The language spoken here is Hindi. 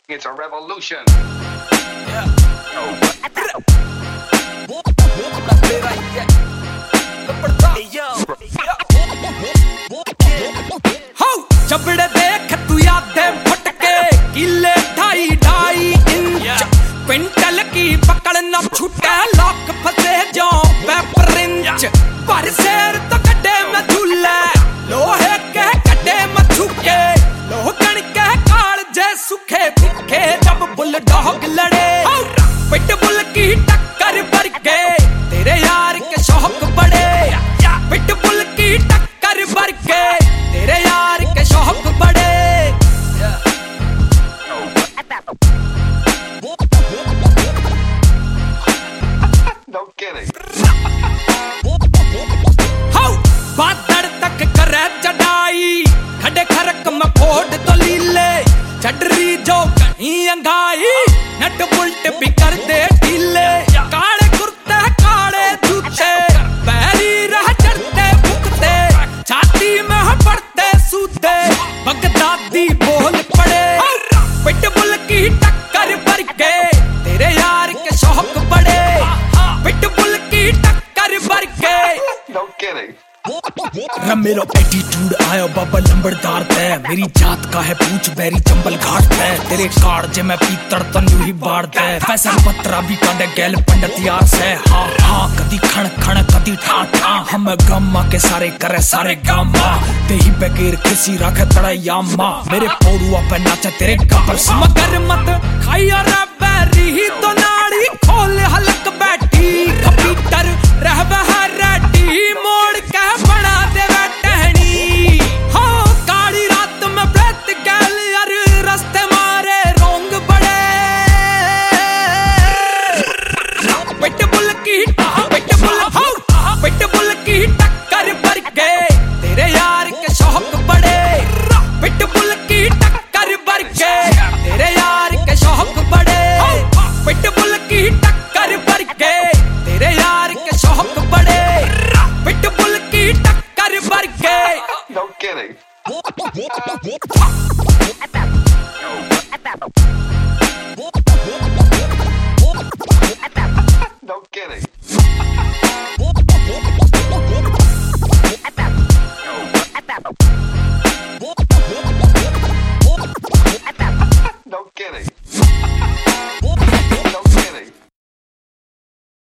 It's a revolution. चबड़े देख तू यादे फटके किले 2.5 इंच क्विंटल की पकड़ न छूटे लॉक फंसे जो पेपर इंच पर शेर तो कटे में झूले लोहे के कटे में छुके लोहगन के काल जे सुखे दिखे जब बुलडॉग लड़े पिटबुल की टक्कर पर के तेरे यार के शौक बड़े पिटबुल की टक्कर पर के तेरे यार के शौक बड़े No kidding. बादड़ तक करे चढ़ाई खड़े खरक में फोड़ तो लीले चढ़री जो कहीं अंगाई नट बुल्ट भी कर दे ढीले काले कुर्ते काले जूते पैरी रह चढ़ते भुगते छाती में पड़ते सूते बगदादी बोल पड़े पिटबुल की टक्कर पर के तेरे यार के शौक बड़े पिटबुल की टक्कर पर के No kidding. मेरा एटीट्यूड आया बाबा लंबड़दार तय मेरी जात का है पूछ बैरी चंबल घाट है तेरे कार जे मैं पीतड़ तनु ही बाढ़ दे फैसल पत्रा भी कांडे गैल पंडित यार से हाँ हाँ कदी खण खण कदी ठा ठा हम गम्मा के सारे करे सारे गामा ते ही बेगेर किसी रखे तड़ैया माँ मेरे पोरुआ पे नाचे तेरे कबर मगर मत खाइया रे बैरी ही तो नाड़ी खोल हल